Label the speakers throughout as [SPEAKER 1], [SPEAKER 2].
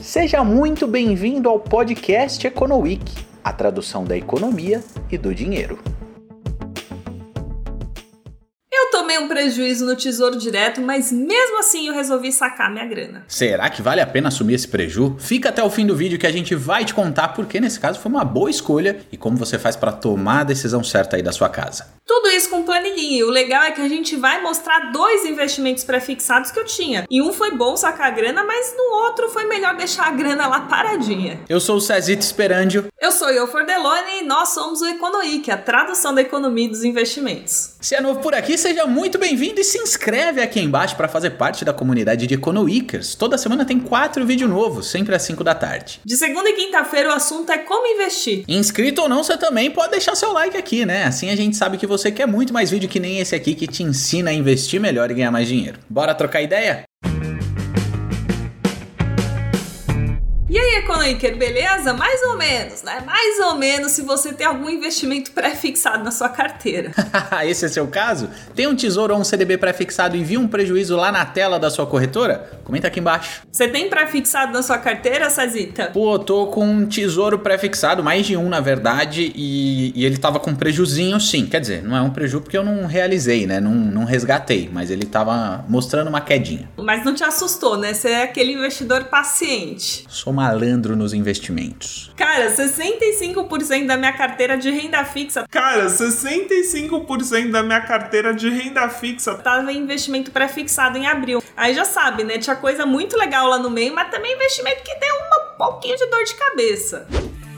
[SPEAKER 1] Seja muito bem-vindo ao podcast EconoWeek, a tradução da economia e do dinheiro.
[SPEAKER 2] Eu tomei um prejuízo no Tesouro Direto, mas mesmo assim eu resolvi sacar minha grana.
[SPEAKER 1] Será que vale a pena assumir esse preju? Fica até o fim do vídeo que a gente vai te contar porque nesse caso foi uma boa escolha e como você faz para tomar a decisão certa aí da sua casa.
[SPEAKER 2] Tudo isso com planilhinha. E o legal é que a gente vai mostrar 2 investimentos pré-fixados que eu tinha. E um foi bom sacar a grana, mas no outro foi melhor deixar a grana lá paradinha.
[SPEAKER 1] Eu sou o Cezito Sperandio.
[SPEAKER 2] Eu sou Io Fordelone e nós somos o EconoWeek, a tradução da economia e dos investimentos.
[SPEAKER 1] Se é novo por aqui, seja muito bem-vindo e se inscreve aqui embaixo para fazer parte da comunidade de EconoWeekers. Toda semana tem 4 vídeos novos, sempre às 5 da tarde.
[SPEAKER 2] De segunda e quinta-feira o assunto é como investir.
[SPEAKER 1] Inscrito ou não, você também pode deixar seu like aqui, né? Assim a gente sabe que você quer muito mais vídeo que nem esse aqui que te ensina a investir melhor e ganhar mais dinheiro. Bora trocar ideia?
[SPEAKER 2] E aí, EconoWeeker, beleza? Mais ou menos, né? Mais ou menos se você tem algum investimento pré-fixado na sua carteira.
[SPEAKER 1] Esse é seu caso? Tem um tesouro ou um CDB pré-fixado e viu um prejuízo lá na tela da sua corretora? Comenta aqui embaixo.
[SPEAKER 2] Você tem pré-fixado na sua carteira, Cezita?
[SPEAKER 1] Pô, tô com um tesouro pré-fixado, mais de um na verdade, e ele tava com prejuzinho sim. Quer dizer, não é um preju porque eu não realizei, né? Não resgatei, mas ele tava mostrando uma quedinha.
[SPEAKER 2] Mas não te assustou, né? Você é aquele investidor paciente.
[SPEAKER 1] Sou malandro nos investimentos.
[SPEAKER 2] Cara, 65% da minha carteira de renda fixa tava em investimento pré-fixado em abril. Aí já sabe, né? Tinha coisa muito legal lá no meio, mas também investimento que deu um pouquinho de dor de cabeça.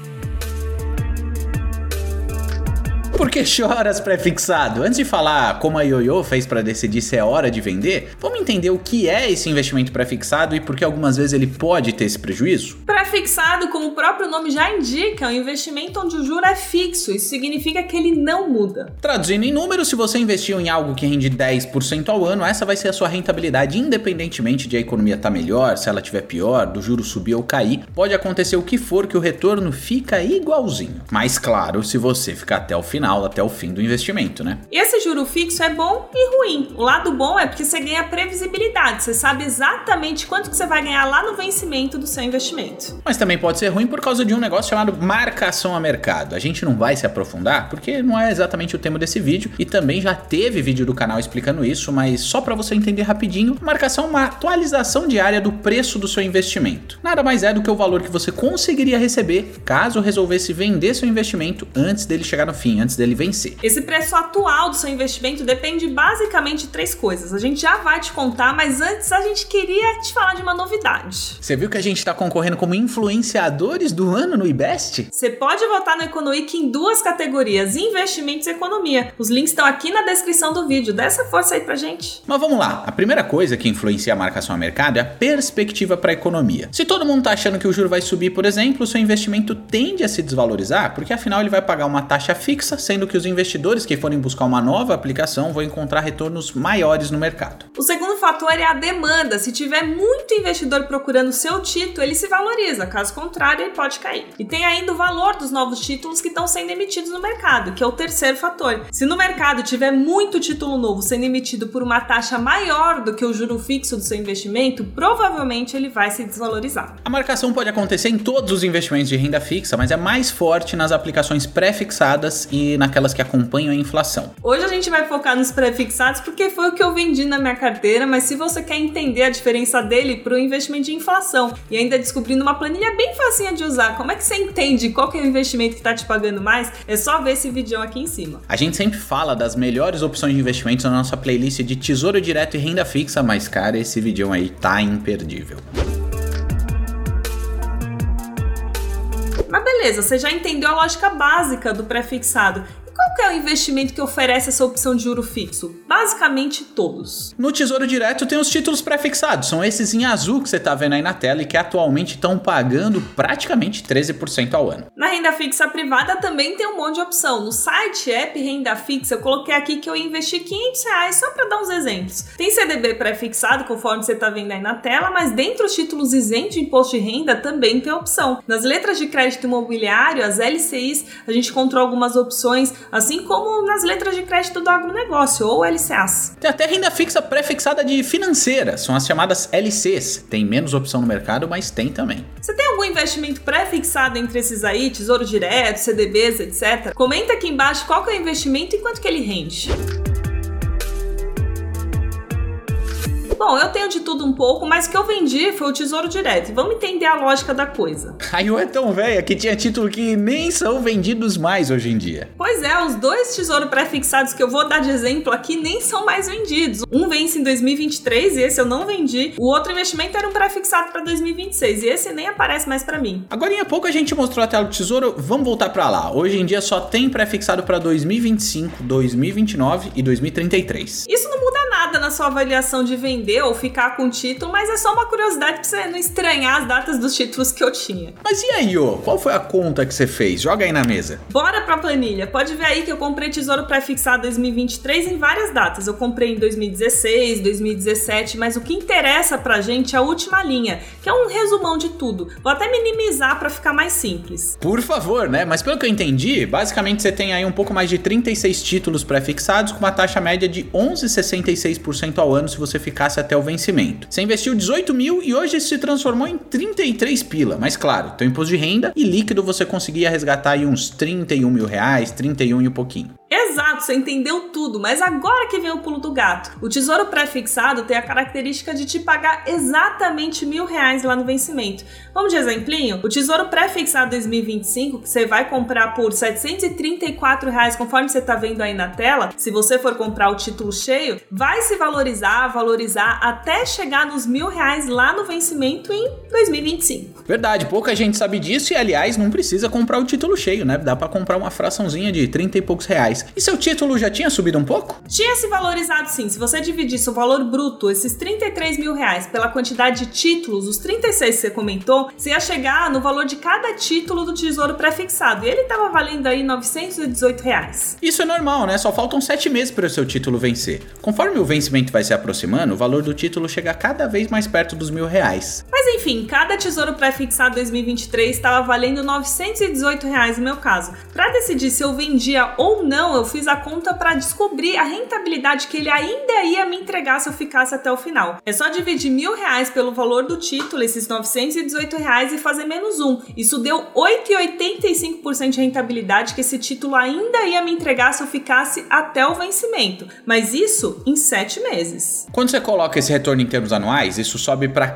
[SPEAKER 1] Por que choras pré-fixado? Antes de falar como a Ioiô fez para decidir se é hora de vender, vamos entender o que é esse investimento pré-fixado e por que algumas vezes ele pode ter esse prejuízo?
[SPEAKER 2] Pré-fixado, como o próprio nome já indica, é um investimento onde o juro é fixo. Isso significa que ele não muda.
[SPEAKER 1] Traduzindo em números, se você investiu em algo que rende 10% ao ano, essa vai ser a sua rentabilidade independentemente de a economia estar melhor, se ela estiver pior, do juro subir ou cair. Pode acontecer o que for que o retorno fica igualzinho. Mas claro, se você ficar até o final, até o fim do investimento, né?
[SPEAKER 2] E esse juro fixo é bom e ruim. O lado bom é porque você ganha previsibilidade, você sabe exatamente quanto que você vai ganhar lá no vencimento do seu investimento.
[SPEAKER 1] Mas também pode ser ruim por causa de um negócio chamado marcação a mercado. A gente não vai se aprofundar porque não é exatamente o tema desse vídeo e também já teve vídeo do canal explicando isso, mas só para você entender rapidinho, marcação é uma atualização diária do preço do seu investimento. Nada mais é do que o valor que você conseguiria receber caso resolvesse vender seu investimento antes dele chegar no fim, antes dele vencer.
[SPEAKER 2] Esse preço atual do seu investimento depende basicamente de 3 coisas. A gente já vai te contar, mas antes a gente queria te falar de uma novidade.
[SPEAKER 1] Você viu que a gente tá concorrendo como influenciadores do ano no IBEST?
[SPEAKER 2] Você pode votar no EconoWeek em 2 categorias, investimentos e economia. Os links estão aqui na descrição do vídeo. Dá essa força aí pra gente.
[SPEAKER 1] Mas vamos lá. A primeira coisa que influencia a marcação a mercado é a perspectiva para a economia. Se todo mundo tá achando que o juro vai subir, por exemplo, o seu investimento tende a se desvalorizar, porque afinal ele vai pagar uma taxa fixa, sendo que os investidores que forem buscar uma nova aplicação vão encontrar retornos maiores no mercado.
[SPEAKER 2] O segundo fator é a demanda. Se tiver muito investidor procurando o seu título, ele se valoriza. Caso contrário, ele pode cair. E tem ainda o valor dos novos títulos que estão sendo emitidos no mercado, que é o terceiro fator. Se no mercado tiver muito título novo sendo emitido por uma taxa maior do que o juro fixo do seu investimento, provavelmente ele vai se desvalorizar.
[SPEAKER 1] A marcação pode acontecer em todos os investimentos de renda fixa, mas é mais forte nas aplicações pré-fixadas e naquelas que acompanham a inflação.
[SPEAKER 2] Hoje a gente vai focar nos pré-fixados porque foi o que eu vendi na minha carteira, mas se você quer entender a diferença dele para o investimento de inflação e ainda descobrindo uma planilha bem facinha de usar, como é que você entende qual que é o investimento que está te pagando mais, é só ver esse vídeo aqui em cima.
[SPEAKER 1] A gente sempre fala das melhores opções de investimentos na nossa playlist de Tesouro Direto e Renda Fixa, mas cara, esse vídeo aí tá imperdível.
[SPEAKER 2] Mas beleza, você já entendeu a lógica básica do pré-fixado. Qual que é o investimento que oferece essa opção de juro fixo? Basicamente todos.
[SPEAKER 1] No Tesouro Direto tem os títulos pré-fixados, são esses em azul que você está vendo aí na tela e que atualmente estão pagando praticamente 13% ao ano.
[SPEAKER 2] Na renda fixa privada também tem um monte de opção. No site App Renda Fixa eu coloquei aqui que eu investi R$500 só para dar uns exemplos. Tem CDB pré-fixado conforme você está vendo aí na tela, mas dentre os títulos isentos de imposto de renda também tem opção. Nas letras de crédito imobiliário, as LCIs, a gente encontrou algumas opções assim como nas letras de crédito do agronegócio, ou LCAs.
[SPEAKER 1] Tem até renda fixa pré-fixada de financeira, são as chamadas LCs. Tem menos opção no mercado, mas tem também.
[SPEAKER 2] Você tem algum investimento pré-fixado entre esses aí, Tesouro Direto, CDBs, etc? Comenta aqui embaixo qual que é o investimento e quanto que ele rende. Bom, eu tenho de tudo um pouco, mas o que eu vendi foi o Tesouro Direto. Vamos entender a lógica da coisa.
[SPEAKER 1] A IO é tão velha que tinha título que nem são vendidos mais hoje em dia.
[SPEAKER 2] Pois é, os dois tesouros pré-fixados que eu vou dar de exemplo aqui nem são mais vendidos. Um vence em 2023 e esse eu não vendi. O outro investimento era um pré-fixado para 2026 e esse nem aparece mais para mim.
[SPEAKER 1] Agora em pouco a gente mostrou a tela do Tesouro, vamos voltar para lá. Hoje em dia só tem pré-fixado para 2025, 2029 e 2033.
[SPEAKER 2] Isso não muda nada na sua avaliação de vender ou ficar com o título, mas é só uma curiosidade pra você não estranhar as datas dos títulos que eu tinha.
[SPEAKER 1] Mas e aí, ô? Qual foi a conta que você fez? Joga aí na mesa.
[SPEAKER 2] Bora pra planilha. Pode ver aí que eu comprei Tesouro Pré-fixado 2023 em várias datas. Eu comprei em 2016, 2017, mas o que interessa pra gente é a última linha, que é um resumão de tudo. Vou até minimizar pra ficar mais simples.
[SPEAKER 1] Por favor, né? Mas pelo que eu entendi, basicamente você tem aí um pouco mais de 36 títulos pré-fixados com uma taxa média de 11,66% ao ano se você ficasse até o vencimento. Você investiu 18 mil e hoje se transformou em 33 pila, mas claro, tem imposto de renda e líquido você conseguia resgatar aí uns 31 mil reais, 31 e um pouquinho.
[SPEAKER 2] Exato, você entendeu tudo, mas agora que vem o pulo do gato. O Tesouro Pré-fixado tem a característica de te pagar exatamente R$1.000 lá no vencimento. Vamos de exemplinho? O Tesouro Pré-fixado 2025, que você vai comprar por R$734, conforme você tá vendo aí na tela, se você for comprar o título cheio, vai se valorizar até chegar nos R$1.000 lá no vencimento em 2025.
[SPEAKER 1] Verdade, pouca gente sabe disso e, aliás, não precisa comprar o título cheio, né? Dá pra comprar uma fraçãozinha de 30 e poucos reais. E seu título já tinha subido um pouco?
[SPEAKER 2] Tinha se valorizado sim. Se você dividisse o valor bruto, esses R$33 mil, pela quantidade de títulos, os 36 que você comentou, você ia chegar no valor de cada título do Tesouro Pré-fixado. E ele estava valendo aí R$918.
[SPEAKER 1] Isso é normal, né? Só faltam 7 meses para o seu título vencer. Conforme o vencimento vai se aproximando, o valor do título chega cada vez mais perto dos R$1.000.
[SPEAKER 2] Mas enfim, cada Tesouro Pré-fixado 2023 estava valendo R$918 no meu caso. Para decidir se eu vendia ou não, eu fiz a conta para descobrir a rentabilidade que ele ainda ia me entregar se eu ficasse até o final. É só dividir R$1.000 pelo valor do título, esses R$918, e fazer menos 1. Isso deu 8,85% de rentabilidade que esse título ainda ia me entregar se eu ficasse até o vencimento. Mas isso em 7 meses.
[SPEAKER 1] Quando você coloca esse retorno em termos anuais, isso sobe para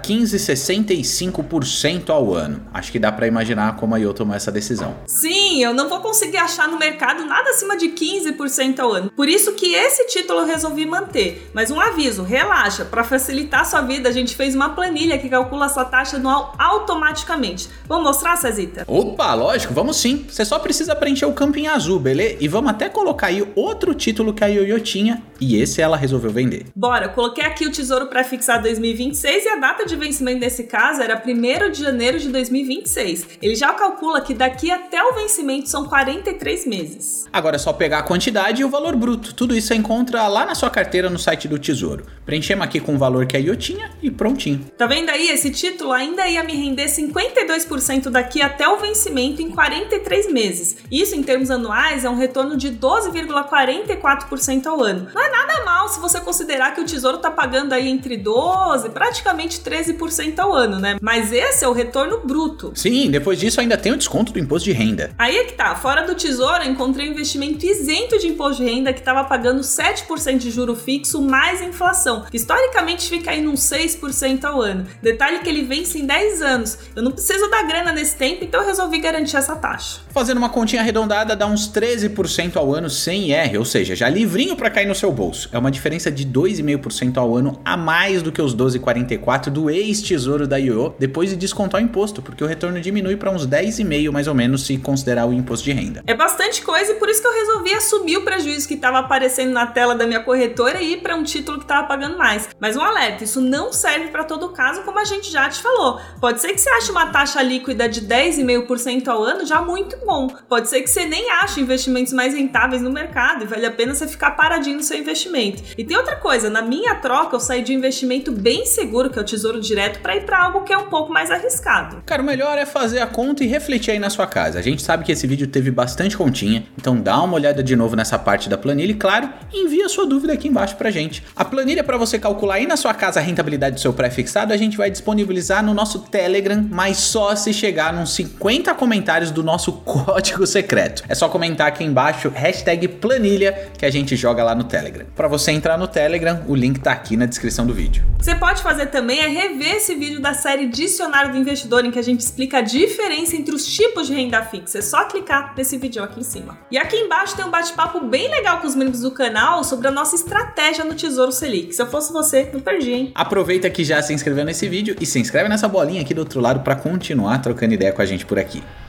[SPEAKER 1] 15,65% ao ano. Acho que dá para imaginar como a IO tomou essa decisão.
[SPEAKER 2] Sim, eu não vou conseguir achar no mercado nada acima de 15% ao ano. Por isso que esse título eu resolvi manter. Mas um aviso, relaxa, para facilitar a sua vida, a gente fez uma planilha que calcula a sua taxa anual automaticamente. Vamos mostrar, Cezita?
[SPEAKER 1] Opa, lógico, vamos sim. Você só precisa preencher o campo em azul, beleza? E vamos até colocar aí outro título que a Ioiô tinha e esse ela resolveu vender.
[SPEAKER 2] Bora, coloquei aqui o Tesouro Pré-fixado 2026 e a data de vencimento nesse caso era 1º de janeiro de 2026. Ele já calcula que daqui até o vencimento são 43 meses.
[SPEAKER 1] Agora é só pegar a quantidade e o valor bruto. Tudo isso você encontra lá na sua carteira no site do Tesouro. Preenchemos aqui com o valor que a IO tinha e prontinho.
[SPEAKER 2] Tá vendo aí? Esse título ainda ia me render 52% daqui até o vencimento em 43 meses. Isso, em termos anuais, é um retorno de 12,44% ao ano. Não é nada mal se você considerar que o Tesouro tá pagando aí entre 12% e praticamente 13% ao ano, né? Mas esse é o retorno bruto.
[SPEAKER 1] Sim, depois disso ainda tem o desconto do imposto de renda.
[SPEAKER 2] Aí é que tá. Fora do Tesouro, eu encontrei um investimento isento de imposto de renda que estava pagando 7% de juro fixo mais inflação, que historicamente fica aí num 6% ao ano. Detalhe que ele vence em 10 anos. Eu não preciso dar grana nesse tempo, então eu resolvi garantir essa taxa.
[SPEAKER 1] Fazendo uma continha arredondada dá uns 13% ao ano sem IR, ou seja, já livrinho para cair no seu bolso. É uma diferença de 2,5% ao ano a mais do que os 12,44% do ex-tesouro da Ioiô, depois de descontar o imposto, porque o retorno diminui para uns 10,5% mais ou menos se considerar o imposto de renda.
[SPEAKER 2] É bastante coisa e por isso que eu resolvi assumir vi o prejuízo que estava aparecendo na tela da minha corretora e ir para um título que estava pagando mais. Mas um alerta, isso não serve para todo caso, como a gente já te falou. Pode ser que você ache uma taxa líquida de 10,5% ao ano já muito bom. Pode ser que você nem ache investimentos mais rentáveis no mercado e vale a pena você ficar paradinho no seu investimento. E tem outra coisa, na minha troca eu saí de um investimento bem seguro, que é o Tesouro Direto, para ir para algo que é um pouco mais arriscado.
[SPEAKER 1] Cara, o melhor é fazer a conta e refletir aí na sua casa. A gente sabe que esse vídeo teve bastante continha, então dá uma olhada de novo nessa parte da planilha e, claro, envia a sua dúvida aqui embaixo pra gente. A planilha para você calcular aí na sua casa a rentabilidade do seu pré-fixado a gente vai disponibilizar no nosso Telegram, mas só se chegar nos 50 comentários do nosso código secreto. É só comentar aqui embaixo #planilha que a gente joga lá no Telegram. Para você entrar no Telegram, o link tá aqui na descrição do vídeo.
[SPEAKER 2] Você pode fazer também é rever esse vídeo da série Dicionário do Investidor, em que a gente explica a diferença entre os tipos de renda fixa. É só clicar nesse vídeo aqui em cima. E aqui embaixo tem um bate-papo bem legal com os membros do canal sobre a nossa estratégia no Tesouro Selic. Se eu fosse você, não perdi, hein?
[SPEAKER 1] Aproveita que já se inscreveu nesse vídeo e se inscreve nessa bolinha aqui do outro lado para continuar trocando ideia com a gente por aqui.